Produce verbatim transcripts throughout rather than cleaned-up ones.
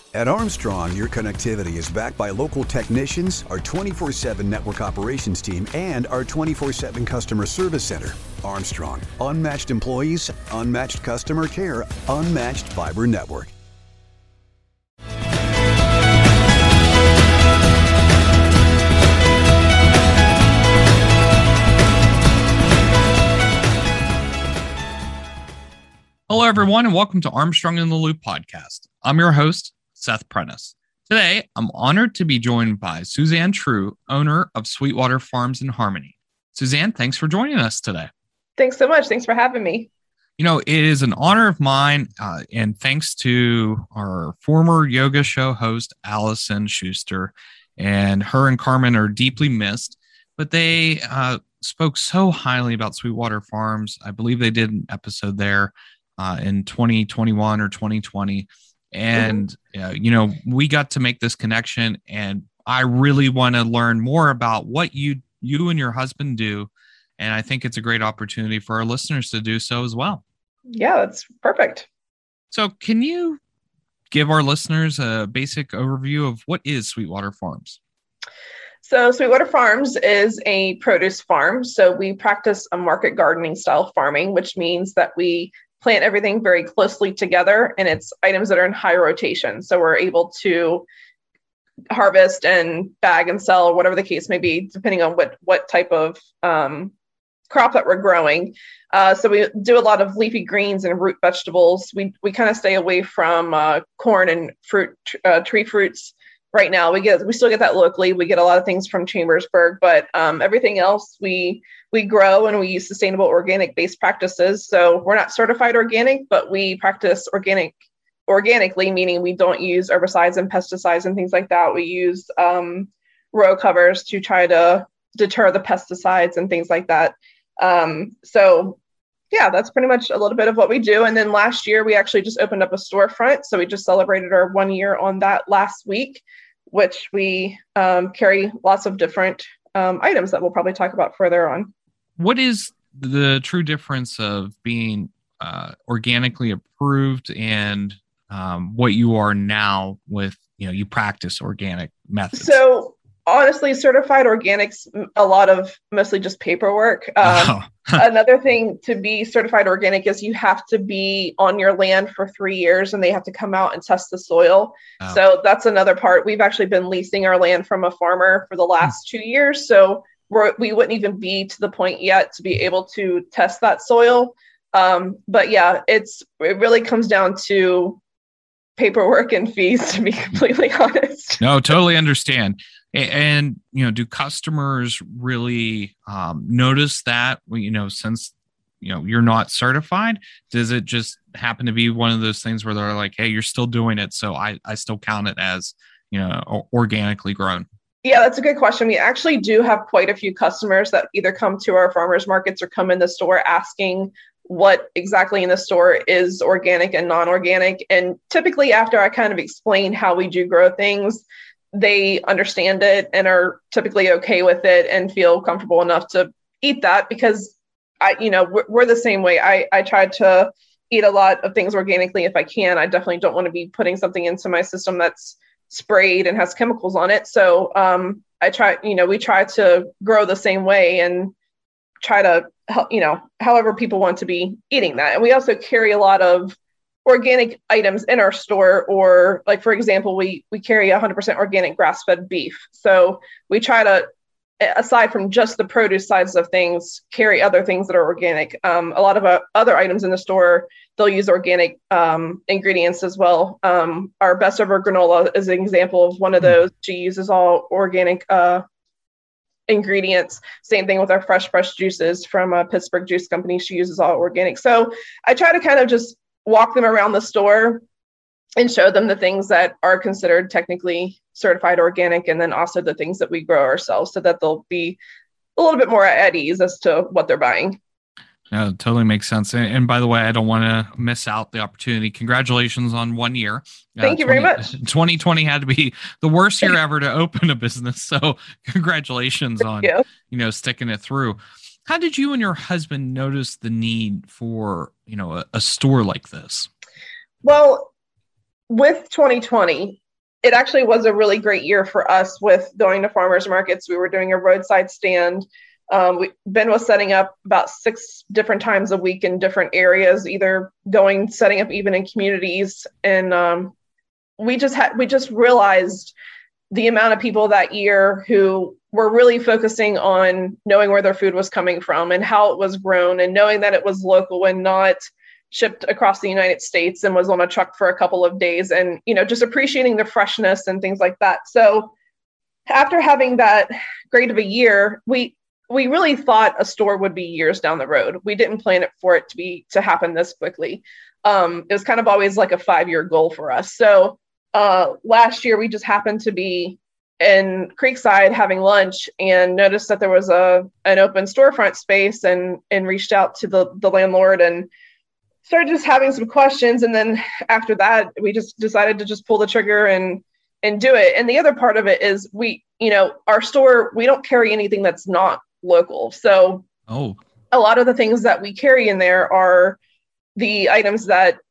At Armstrong, your connectivity is backed by local technicians, our twenty-four seven network operations team, and our twenty-four seven customer service center. Armstrong, unmatched employees, unmatched customer care, unmatched fiber network. Hello, everyone, and welcome to Armstrong in the Loop podcast. I'm your host, Seth Prentice. Today, I'm honored to be joined by Suzanne True, owner of Sweetwater Farms in Harmony. Suzanne, thanks for joining us today. Thanks so much. Thanks for having me. You know, it is an honor of mine, uh, and thanks to our former yoga show host, Allison Schuster, and her and Carmen are deeply missed, but they uh, spoke so highly about Sweetwater Farms. I believe they did an episode there uh, in twenty twenty-one or twenty twenty. And, uh, you know, we got to make this connection, and I really want to learn more about what you, you and your husband do. And I think it's a great opportunity for our listeners to do so as well. Yeah, that's perfect. So can you give our listeners a basic overview of what is Sweetwater Farms? So Sweetwater Farms is a produce farm. So we practice a market gardening style farming, which means that we plant everything very closely together, and it's items that are in high rotation. So we're able to harvest and bag and sell, whatever the case may be, depending on what, what type of um, crop that we're growing. Uh, so we do a lot of leafy greens and root vegetables. We we kind of stay away from uh, corn and fruit, uh, tree fruits. Right now, we get we still get that locally. We get a lot of things from Chambersburg, but um, everything else we we grow, and we use sustainable organic based practices. So we're not certified organic, but we practice organic organically, meaning we don't use herbicides and pesticides and things like that. We use um, row covers to try to deter the pesticides and things like that. Um, so yeah, that's pretty much a little bit of what we do. And then last year, we actually just opened up a storefront. So we just celebrated our one year on that last week, which we um, carry lots of different um, items that we'll probably talk about further on. What is the true difference of being uh, organically approved and um, what you are now with, you know, you practice organic methods? So honestly, certified organics, a lot of mostly just paperwork. Um, oh. Another thing to be certified organic is you have to be on your land for three years and they have to come out and test the soil. Oh. So that's another part. We've actually been leasing our land from a farmer for the last hmm. two years. So we're, we wouldn't even be to the point yet to be able to test that soil. Um, but yeah, it's it really comes down to paperwork and fees, to be completely honest. No, totally understand. And, you know, do customers really um, notice that, you know, since, you know, you're not certified? Does it just happen to be one of those things where they're like, hey, you're still doing it, so I, I still count it as, you know, organically grown? Yeah, that's a good question. We actually do have quite a few customers that either come to our farmers markets or come in the store asking what exactly in the store is organic and non-organic. And typically after I kind of explain how we do grow things, they understand it and are typically okay with it and feel comfortable enough to eat that, because I, you know, we're, we're the same way. I, I try to eat a lot of things organically if I can. I definitely don't want to be putting something into my system that's sprayed and has chemicals on it. So um, I try, you know, we try to grow the same way and try to help, you know, however people want to be eating that. And we also carry a lot of organic items in our store, or like, for example, we, we carry one hundred percent organic grass-fed beef. So we try to, aside from just the produce sides of things, carry other things that are organic. Um, a lot of uh, other items in the store, they'll use organic um, ingredients as well. Um, our best ever granola is an example of one of those. She uses all organic uh, ingredients. Same thing with our fresh, fresh juices from a Pittsburgh Juice Company. She uses all organic. So I try to kind of just walk them around the store and show them the things that are considered technically certified organic, and then also the things that we grow ourselves, so that they'll be a little bit more at ease as to what they're buying. No, it totally makes sense. And, and by the way, I don't want to miss out the opportunity. Congratulations on one year. Thank uh, you very much. twenty twenty had to be the worst year ever to open a business. So congratulations on, you. you know, sticking it through. How did you and your husband notice the need for, you know, a, a store like this? Well, with twenty twenty, it actually was a really great year for us with going to farmers markets. We were doing a roadside stand. Um, we, Ben was setting up about six different times a week in different areas, either going, setting up even in communities. And um, we just had, we just realized the amount of people that year who were really focusing on knowing where their food was coming from and how it was grown, and knowing that it was local and not shipped across the United States and was on a truck for a couple of days, and, you know, just appreciating the freshness and things like that. So after having that great of a year, we, we really thought a store would be years down the road. We didn't plan it for it to be, to happen this quickly. Um, it was kind of always like a five-year goal for us. So uh, last year we just happened to be in Creekside having lunch and noticed that there was a, an open storefront space, and, and reached out to the, the landlord and started just having some questions. And then after that, we just decided to just pull the trigger and, and do it. And the other part of it is we, you know, our store, we don't carry anything that's not local. So oh, a lot of the things that we carry in there are the items that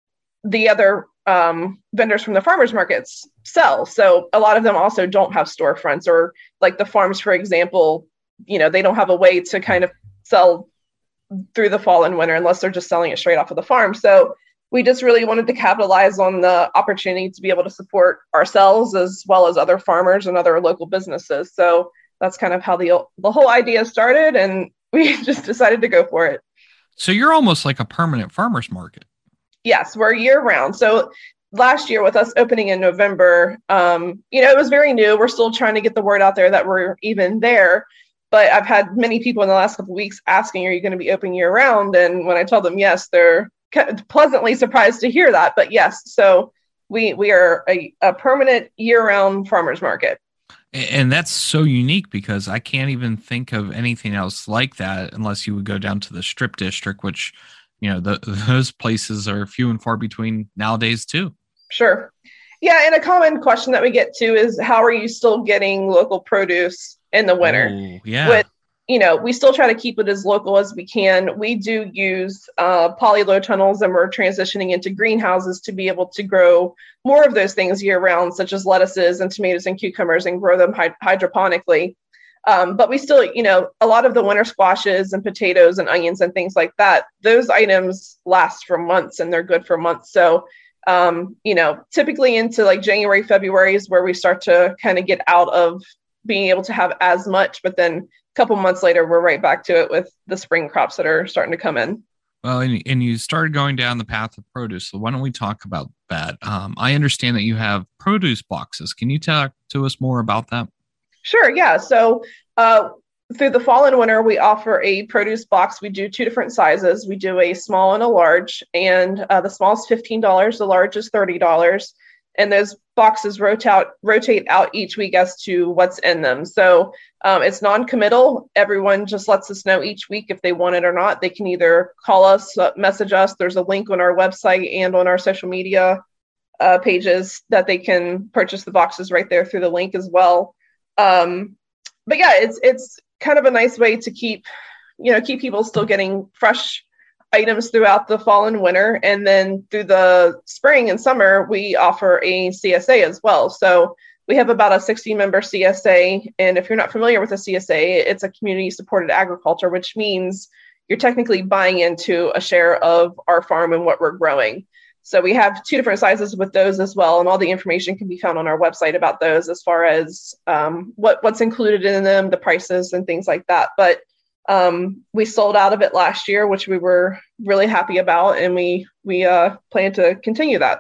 the other um, vendors from the farmers markets sell. So a lot of them also don't have storefronts, or like the farms, for example, you know, they don't have a way to kind of sell through the fall and winter unless they're just selling it straight off of the farm. So we just really wanted to capitalize on the opportunity to be able to support ourselves as well as other farmers and other local businesses. So that's kind of how the the whole idea started, and we just decided to go for it. So you're almost like a permanent farmers market. Yes, we're year round. So last year with us opening in November, um, you know, it was very new. We're still trying to get the word out there that we're even there. But I've had many people in the last couple of weeks asking, are you going to be open year round? And when I tell them yes, they're pleasantly surprised to hear that. But yes, so we we are a, a permanent year round farmers market. And that's so unique, because I can't even think of anything else like that unless you would go down to the Strip District, which, you know, the, those places are few and far between nowadays too. Sure. Yeah. And a common question that we get too is, how are you still getting local produce in the winter? Oh, yeah. With, you know, we still try to keep it as local as we can. We do use uh, poly-low tunnels, and we're transitioning into greenhouses to be able to grow more of those things year round, such as lettuces and tomatoes and cucumbers, and grow them hy- hydroponically. Um, but we still, you know, a lot of the winter squashes and potatoes and onions and things like that, those items last for months and they're good for months. So, um, you know, typically into like January, February is where we start to kind of get out of being able to have as much, but then a couple months later, we're right back to it with the spring crops that are starting to come in. Well, and, and you started going down the path of produce. So why don't we talk about that? Um, I understand that you have produce boxes. Can you talk to us more about that? Sure. Yeah. So uh, through the fall and winter, we offer a produce box. We do two different sizes. We do a small and a large, and uh, the small is fifteen dollars. The large is thirty dollars. And those boxes rotate rotate out each week as to what's in them. So um, it's non-committal. Everyone just lets us know each week if they want it or not. They can either call us, uh, message us. There's a link on our website and on our social media uh, pages that they can purchase the boxes right there through the link as well. Um, but yeah, it's it's kind of a nice way to keep, you know, keep people still getting fresh items throughout the fall and winter. And then through the spring and summer, we offer a C S A as well. So we have about a sixty member C S A. And if you're not familiar with a C S A, it's a community supported agriculture, which means you're technically buying into a share of our farm and what we're growing. So we have two different sizes with those as well. And all the information can be found on our website about those, as far as um, what, what's included in them, the prices and things like that. But um, we sold out of it last year, which we were really happy about. And we, we uh, plan to continue that.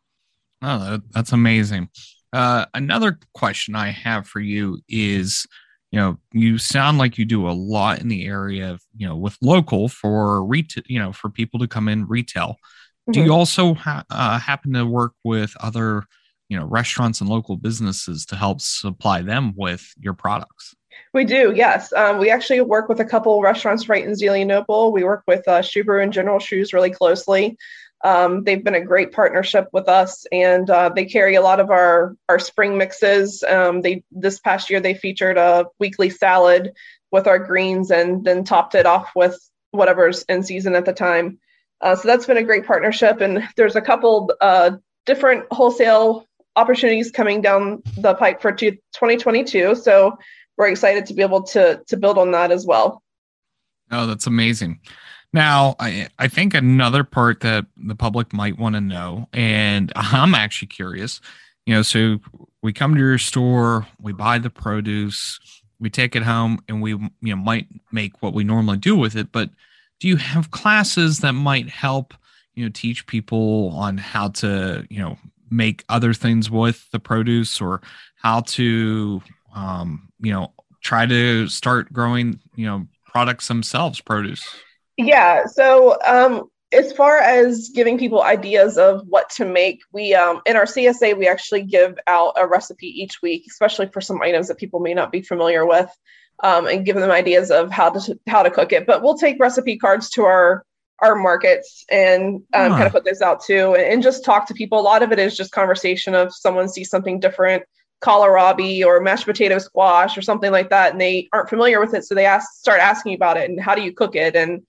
Oh, that's amazing. Uh, another question I have for you is, you know, you sound like you do a lot in the area of, you know, with local for retail, you know, for people to come in retail. Do you also ha- uh, happen to work with other, you know, restaurants and local businesses to help supply them with your products? We do, yes. Um, we actually work with a couple restaurants right in Zelienople. We work with uh, Shoe Brew and General Shoes really closely. Um, they've been a great partnership with us, and uh, they carry a lot of our, our spring mixes. Um, they this past year, they featured a weekly salad with our greens, and then topped it off with whatever's in season at the time. Uh, so that's been a great partnership. And there's a couple uh, different wholesale opportunities coming down the pipe for twenty twenty-two. So we're excited to be able to to build on that as well. Oh, that's amazing. Now, I, I think another part that the public might want to know, and I'm actually curious, you know, so we come to your store, we buy the produce, we take it home, and we, you know, might make what we normally do with it. But do you have classes that might help, you know, teach people on how to, you know, make other things with the produce, or how to, um, you know, try to start growing, you know, products themselves, produce? Yeah. So um, as far as giving people ideas of what to make, we um, in our C S A, we actually give out a recipe each week, especially for some items that people may not be familiar with, um, and give them ideas of how to how to cook it. But we'll take recipe cards to our our markets and um, huh. kind of put those out too, and, and just talk to people. A lot of it is just conversation of someone sees something different, kohlrabi or mashed potato squash or something like that, and they aren't familiar with it, so they ask start asking about it and how do you cook it. And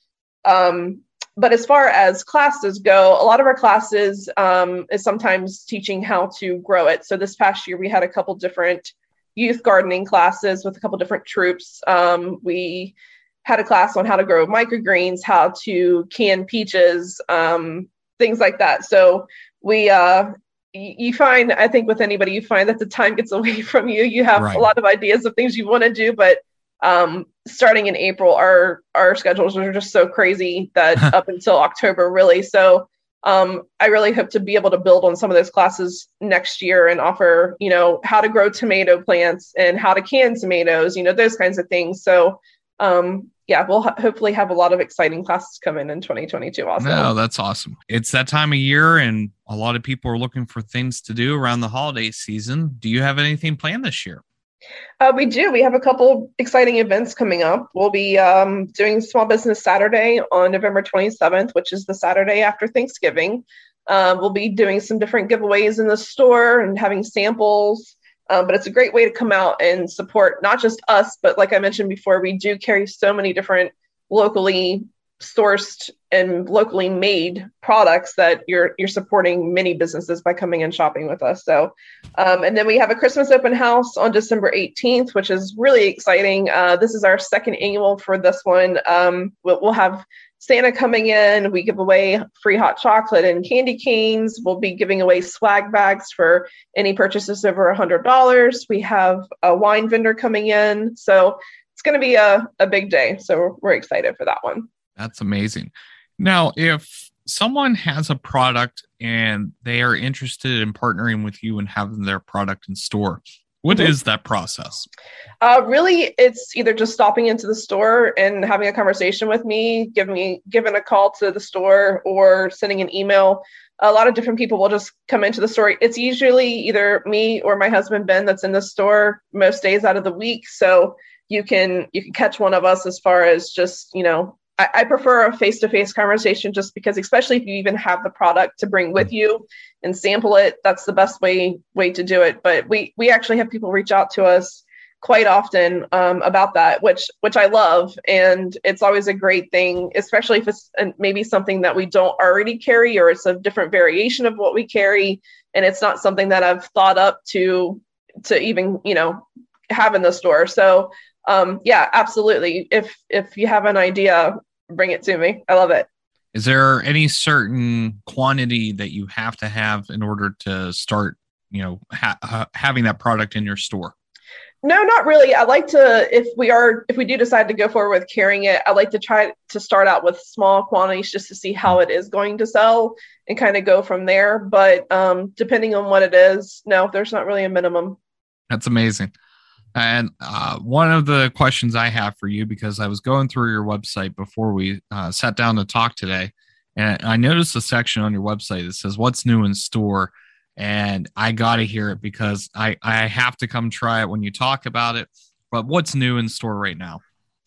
um, but as far as classes go, a lot of our classes um, is sometimes teaching how to grow it. So this past year we had a couple different youth gardening classes with a couple different troops. Um, we had a class on how to grow microgreens, how to can peaches, um, things like that. So we uh, you find, I think with anybody, you find that the time gets away from you. You have right. a lot of ideas of things you want to do, but um, starting in April, our, our schedules are just so crazy that up until October, really. So um, I really hope to be able to build on some of those classes next year and offer, you know, how to grow tomato plants and how to can tomatoes, you know, those kinds of things. So um, yeah, we'll ho- hopefully have a lot of exciting classes come in in twenty twenty-two also. No, that's awesome. It's that time of year and a lot of people are looking for things to do around the holiday season. Do you have anything planned this year? Uh, we do. We have a couple exciting events coming up. We'll be um, doing Small Business Saturday on November twenty-seventh, which is the Saturday after Thanksgiving. Uh, we'll be doing some different giveaways in the store and having samples. Um, but it's a great way to come out and support not just us, but like I mentioned before, we do carry so many different locally sourced and locally made products that you're you're supporting many businesses by coming and shopping with us. So, um, and then we have a Christmas open house on December eighteenth, which is really exciting. Uh, this is our second annual for this one. Um, we'll, we'll have Santa coming in. We give away free hot chocolate and candy canes. We'll be giving away swag bags for any purchases over one hundred dollars. We have a wine vendor coming in. So it's going to be a, a big day. So we're, we're excited for that one. That's amazing. Now, if someone has a product and they are interested in partnering with you and having their product in store, what mm-hmm. is that process? Uh, really, it's either just stopping into the store and having a conversation with me, give me, giving a call to the store or sending an email. A lot of different people will just come into the store. It's usually either me or my husband, Ben, that's in the store most days out of the week. So you can, you can catch one of us as far as just, you know, I prefer a face-to-face conversation just because, especially if you even have the product to bring with you and sample it, that's the best way way to do it. But we we actually have people reach out to us quite often um, about that, which which I love. And it's always a great thing, especially if it's maybe something that we don't already carry or it's a different variation of what we carry. And it's not something that I've thought up to to even, you know, have in the store. So um, yeah, absolutely. If if you have an idea, bring it to me. I love it. Is there any certain quantity that you have to have in order to start, you know, ha- ha- having that product in your store? No, not really. I like to, if we are, if we do decide to go forward with carrying it, I like to try to start out with small quantities just to see how it is going to sell and kind of go from there. But um, depending on what it is, no, there's not really a minimum. That's amazing. And uh, one of the questions I have for you, because I was going through your website before we uh, sat down to talk today, and I noticed a section on your website that says what's new in store. And I got to hear it because I, I have to come try it when you talk about it. But what's new in store right now?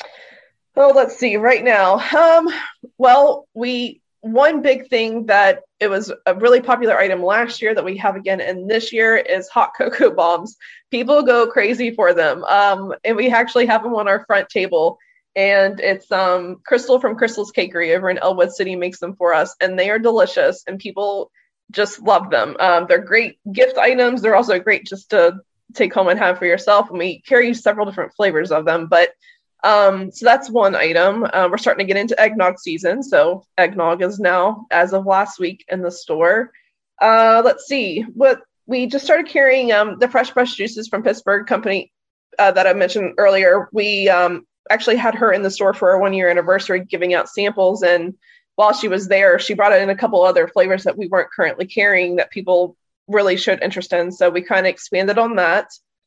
Oh, let's see. Right now, um, well, we one big thing that it was a really popular item last year that we have again in this year is hot cocoa bombs. People go crazy for them. Um, and we actually have them on our front table. And it's um, Crystal from Crystal's Cakery over in Elwood City makes them for us. And they are delicious. And people just love them. Um, they're great gift items. They're also great just to take home and have for yourself. And we carry several different flavors of them, but um, so that's one item. Uh, we're starting to get into eggnog season. So eggnog is now, as of last week, in the store. Uh, let's see what we just started carrying, um, the Fresh Pressed Juices from Pittsburgh company uh, that I mentioned earlier. We um, actually had her in the store for our one year anniversary, giving out samples. And while she was there, she brought in a couple other flavors that we weren't currently carrying that people really showed interest in. So we kind of expanded on that.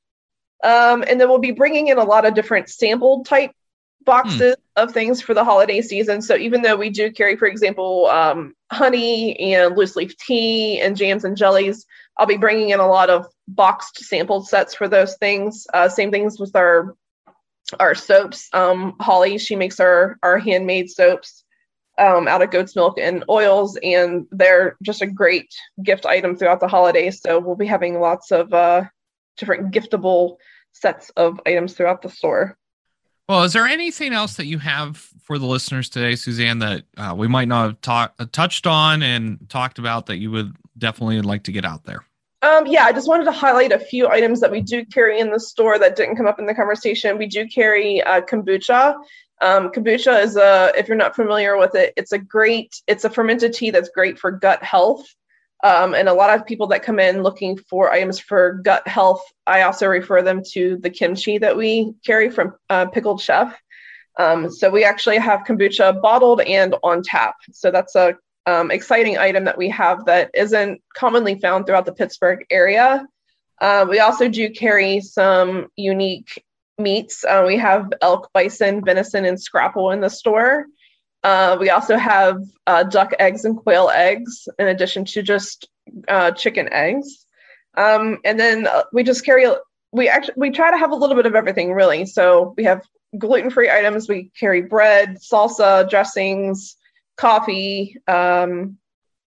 Um, and then we'll be bringing in a lot of different sampled type boxes hmm. of things for the holiday season. So even though we do carry, for example, um, honey and loose leaf tea and jams and jellies, I'll be bringing in a lot of boxed sampled sets for those things. Uh, same things with our our soaps. Um, Holly, she makes our, our handmade soaps um, out of goat's milk and oils, and they're just a great gift item throughout the holidays. So we'll be having lots of uh, different giftable sets of items throughout the store. Well, is there anything else that you have for the listeners today, Suzanne, that uh, we might not have ta- touched on and talked about that you would definitely like to get out there? Um, yeah, I just wanted to highlight a few items that we do carry in the store that didn't come up in the conversation. We do carry uh, kombucha. Um, kombucha is a, if you're not familiar with it, it's a great, it's a fermented tea that's great for gut health. Um, and a lot of people that come in looking for items for gut health, I also refer them to the kimchi that we carry from uh, Pickled Chef. Um, so we actually have kombucha bottled and on tap. So that's a um, exciting item that we have that isn't commonly found throughout the Pittsburgh area. Uh, we also do carry some unique meats. Uh, we have elk, bison, venison, and scrapple in the store. Uh, we also have uh, duck eggs and quail eggs, in addition to just uh, chicken eggs. Um, and then uh, we just carry, we actually, we try to have a little bit of everything, really. So we have gluten-free items. We carry bread, salsa, dressings, coffee. Um,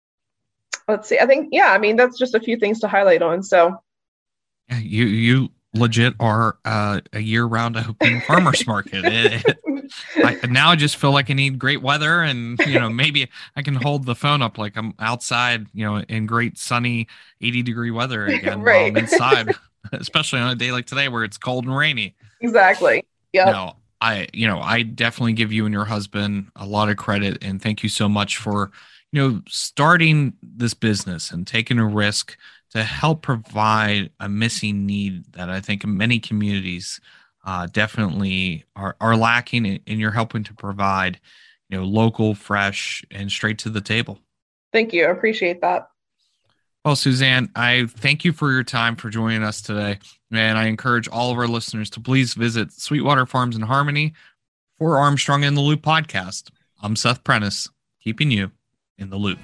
let's see. I think, yeah, I mean, that's just a few things to highlight on. So yeah, you, you legit are uh, a year-round open farmer's market. It, it, I, now I just feel like I need great weather, and you know, maybe I can hold the phone up like I'm outside, you know, in great sunny eighty degree weather again right. while I'm inside, especially on a day like today where it's cold and rainy. Exactly. Yeah. No, I, you know, I definitely give you and your husband a lot of credit, and thank you so much for, you know, starting this business and taking a risk to help provide a missing need that I think many communities uh, definitely are, are lacking, and you're helping to provide, you know, local, fresh, and straight to the table. Thank you. I appreciate that. Well, Suzanne, I thank you for your time for joining us today. And I encourage all of our listeners to please visit Sweetwater Farms in Harmony for Armstrong in the Loop podcast. I'm Seth Prentice, keeping you in the loop.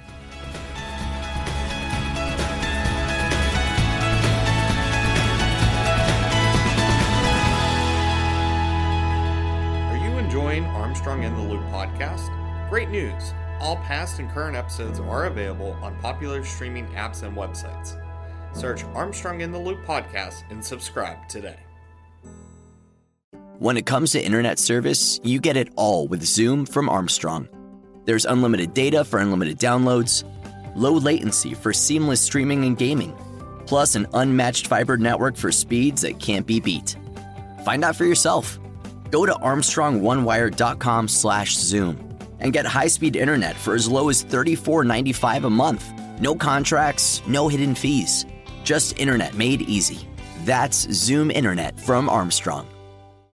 Armstrong in the Loop podcast? Great news! All past and current episodes are available on popular streaming apps and websites. Search Armstrong in the Loop podcast and subscribe today. When it comes to internet service, you get it all with Zoom from Armstrong. There's unlimited data for unlimited downloads, low latency for seamless streaming and gaming, plus an unmatched fiber network for speeds that can't be beat. Find out for yourself. Go to armstrong one wire dot com slash zoom and get high-speed internet for as low as thirty-four ninety-five a month. No contracts, no hidden fees. Just internet made easy. That's Zoom Internet from Armstrong.